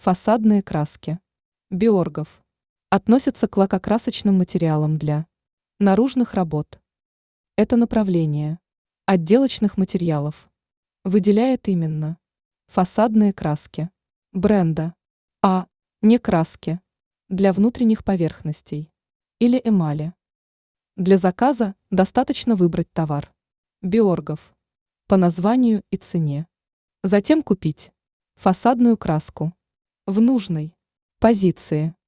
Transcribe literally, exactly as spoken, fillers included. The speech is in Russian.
Фасадные краски. Биоргов. Относятся к лакокрасочным материалам для наружных работ. Это направление отделочных материалов выделяет именно фасадные краски бренда, а не краски для внутренних поверхностей или эмали. Для заказа достаточно выбрать товар Биоргов по названию и цене. Затем купить фасадную краску в нужной позиции.